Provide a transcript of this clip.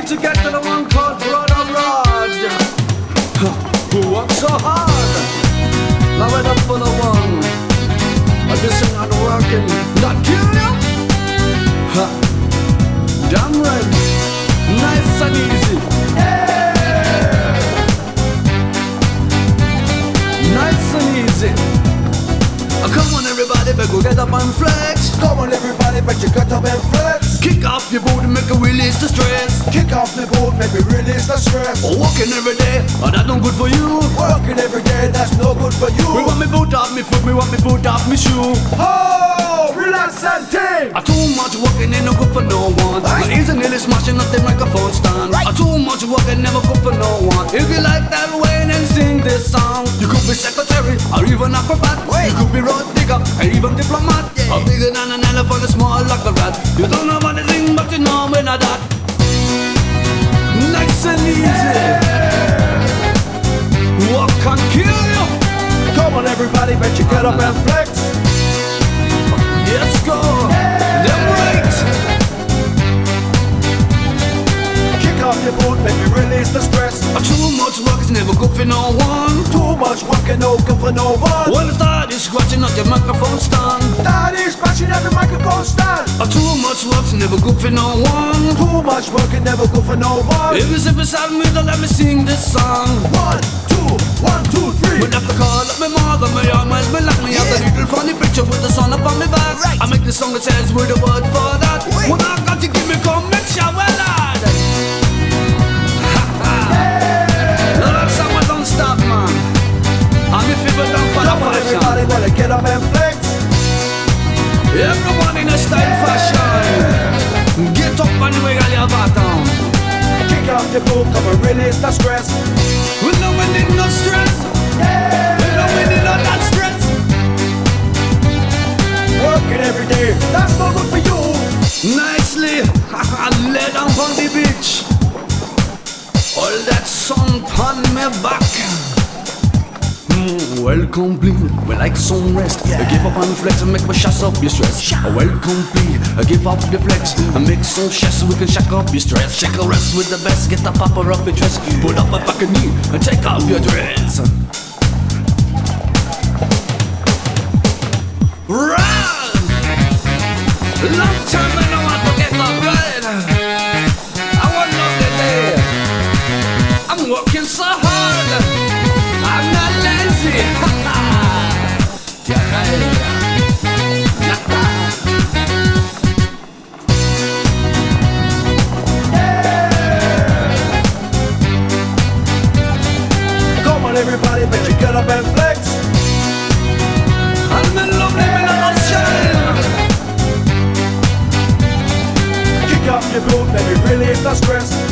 to get to the one called Brother Rod, who works so hard. Now we're up for the one. This ain't not working. Not kill you? Damn right. Nice and easy. Yeah. Nice and easy. Come on everybody, but go get up and flex. Come on everybody, but you get up and flex. Kick off your boot and make a release the stress. Kick off the boot, make me release the stress. Walking every day, oh that's not good for you. Working every day, that's no good for you. We want me boot off me foot, we want me boot off me shoe. Oh, relax and think. Too much walking ain't no good for no one. My ears are nearly smashing up the microphone stand. Too much walking never good for no one. If you like that way, then sing this song. You could be secretary or even acrobat. You could be road digger or even diplomat. Or bigger than an elephant, or small like a rat. You don't know what to sing, but you know when I that. Nice and easy. What can kill you? Come on everybody, but you get up and flex. Yes, go. Them right. Kick off your boot, make me release the stress. Too much work is never good for no one. Too much work and no good for no one. When the start is scratching up your microphone stand. That is scratching every microphone stand. Too much work's never good for no one. Too much work and never good for no one. If you sit beside me, then let me sing this song. 1, 2, 3. When I have to call up my mother, my arm has me like me. Have a little funny picture with the sun up on my back. I make the song that says with the word for that. When I got to give me come make sure well lad. No, that song don't stop, man. And if people don't follow fashion, everybody wanna get up and flex. everyone in a style fashion. Get up and wiggle your bottom. Kick off the boot, come and release the stress. We know we need no stress. We know we need no that stress. Working every day, that's no good for you. Nicely, lay down on the beach. All that sun on me back. Well complete, we like some rest. Give up on the flex and make me shash up your stress. Well complete, give up the flex and make some shash so we can shack up your stress. Check a rest with the best, get the popper up your dress. Put up a back knee and take off your dress. Run! Long time I don't want to get up right. I want lovely day. I'm working so hard. I'm not lazy. Yeah, Come on everybody, but you get up and flex. I'm in love, living on the shine. Kick off your boot, let me release the stress.